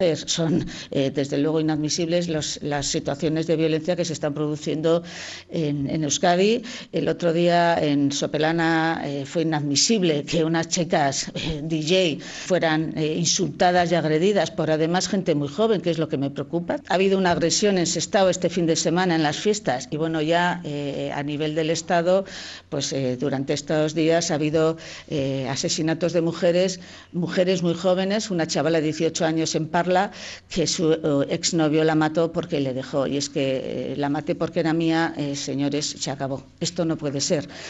Son, desde luego, inadmisibles las situaciones de violencia que se están produciendo en Euskadi. El otro día en Sopelana fue inadmisible que unas chicas DJ fueran insultadas y agredidas por además gente muy joven, que es lo que me preocupa. Ha habido una agresión en Sestao este fin de semana en las fiestas y bueno, ya a nivel del Estado, pues durante estos días ha habido asesinatos de mujeres muy jóvenes, una chavala de 18 años en Parla, que su exnovio la mató porque le dejó. Y es que la maté porque era mía, señores, se acabó. Esto no puede ser.